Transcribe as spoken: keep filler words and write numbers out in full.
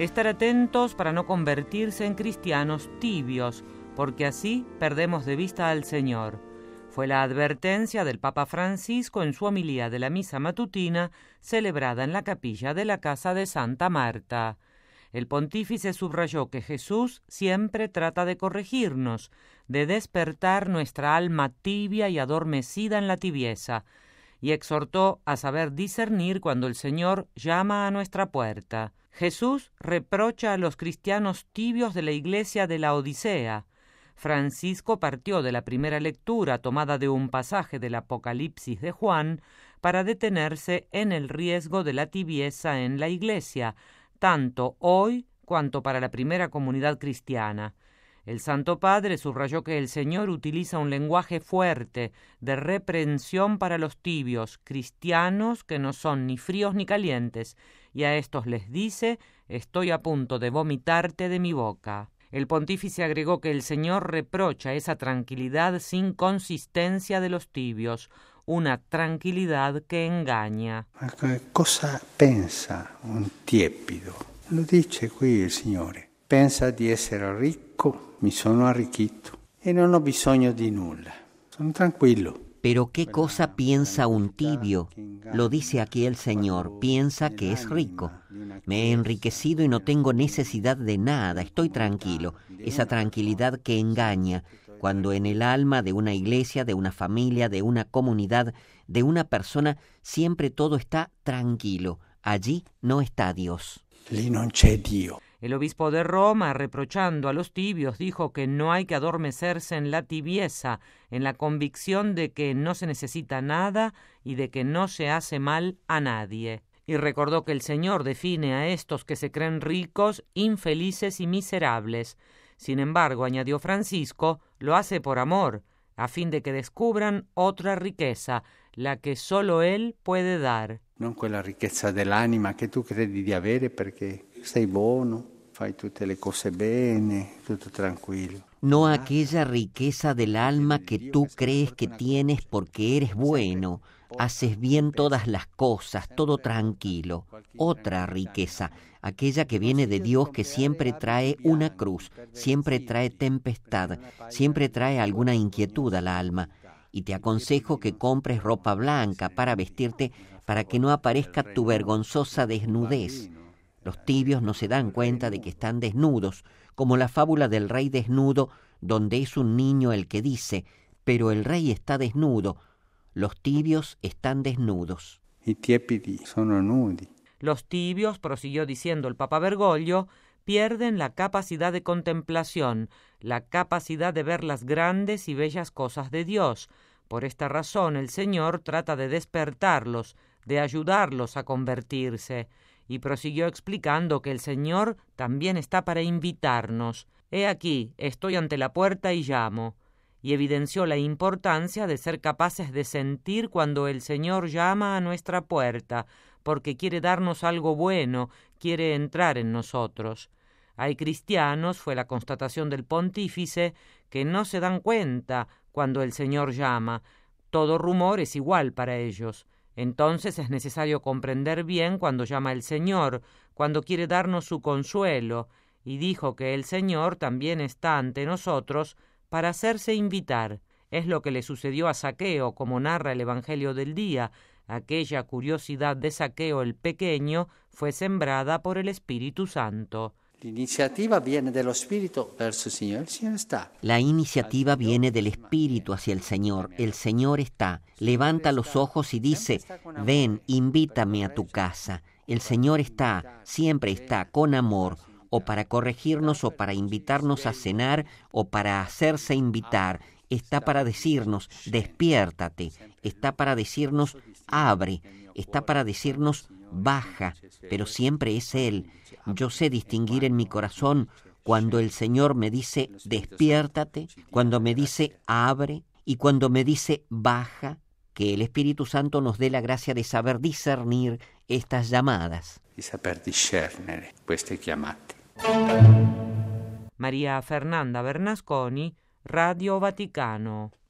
Estar atentos para no convertirse en cristianos tibios, porque así perdemos de vista al Señor. Fue la advertencia del Papa Francisco en su homilía de la misa matutina celebrada en la capilla de la casa de Santa Marta. El pontífice subrayó que Jesús siempre trata de corregirnos, de despertar nuestra alma tibia y adormecida en la tibieza, y exhortó a saber discernir cuando el Señor llama a nuestra puerta. Jesús reprocha a los cristianos tibios de la iglesia de la Odisea. Francisco partió de la primera lectura tomada de un pasaje del Apocalipsis de Juan para detenerse en el riesgo de la tibieza en la iglesia, tanto hoy cuanto para la primera comunidad cristiana. El Santo Padre subrayó que el Señor utiliza un lenguaje fuerte de reprensión para los tibios, cristianos que no son ni fríos ni calientes, y a estos les dice: «Estoy a punto de vomitarte de mi boca». El pontífice agregó que el Señor reprocha esa tranquilidad sin consistencia de los tibios, una tranquilidad que engaña. Cosa pensa un tiepido? Lo dice qui il Signore. Pensa di essere ricco, mi sono arricchito e non ho bisogno di nulla. Sono tranquillo. Pero ¿qué cosa piensa un tibio? Lo dice aquí el Señor, piensa que es rico. Me he enriquecido y no tengo necesidad de nada, estoy tranquilo. Esa tranquilidad que engaña, cuando en el alma de una iglesia, de una familia, de una comunidad, de una persona, siempre todo está tranquilo. Allí no está Dios. Lì non c'è Dio. El obispo de Roma, reprochando a los tibios, dijo que no hay que adormecerse en la tibieza, en la convicción de que no se necesita nada y de que no se hace mal a nadie. Y recordó que el Señor define a estos que se creen ricos, infelices y miserables. Sin embargo, añadió Francisco, lo hace por amor, a fin de que descubran otra riqueza, la que solo Él puede dar. Non quella ricchezza dell'anima che tu credi di avere perché sei buono, fai tutte le cose bene, tutto tranquillo. No aquella riqueza del alma que tú crees que tienes porque eres bueno, haces bien todas las cosas, todo tranquilo. Otra riqueza, aquella que viene de Dios, que siempre trae una cruz, siempre trae tempestad, siempre trae alguna inquietud al alma. Y te aconsejo que compres ropa blanca para vestirte, para que no aparezca tu vergonzosa desnudez. Los tibios no se dan cuenta de que están desnudos, como la fábula del rey desnudo, donde es un niño el que dice: «Pero el rey está desnudo». Los tibios están desnudos. I tiepidi sono nudi. Los tibios, prosiguió diciendo el Papa Bergoglio, pierden la capacidad de contemplación, la capacidad de ver las grandes y bellas cosas de Dios. Por esta razón el Señor trata de despertarlos, de ayudarlos a convertirse. Y prosiguió explicando que el Señor también está para invitarnos. «He aquí, estoy ante la puerta y llamo». Y evidenció la importancia de ser capaces de sentir cuando el Señor llama a nuestra puerta, porque quiere darnos algo bueno, quiere entrar en nosotros. Hay cristianos, fue la constatación del pontífice, que no se dan cuenta cuando el Señor llama. Todo rumor es igual para ellos. Entonces es necesario comprender bien cuando llama el Señor, cuando quiere darnos su consuelo, y dijo que el Señor también está ante nosotros para hacerse invitar. Es lo que le sucedió a Zaqueo, como narra el Evangelio del día. Aquella curiosidad de Zaqueo el pequeño fue sembrada por el Espíritu Santo. L'iniziativa viene dello Spirito verso il Signore. Il Signore sta. La iniciativa viene del Espíritu hacia el Señor. El Señor está. Levanta los ojos y dice: «Ven, invítame a tu casa». El Señor está, siempre está, con amor, o para corregirnos, o para invitarnos a cenar, o para hacerse invitar. Está para decirnos: «Despiértate». Está para decirnos: «Abre». Está para decirnos: «Baja». Pero siempre es Él. Yo sé distinguir en mi corazón cuando el Señor me dice: «Despiértate», cuando me dice: «Abre», y cuando me dice: «Baja». Que el Espíritu Santo nos dé la gracia de saber discernir estas llamadas. Di saper discernere queste chiamate. María Fernanda Bernasconi, Radio Vaticano.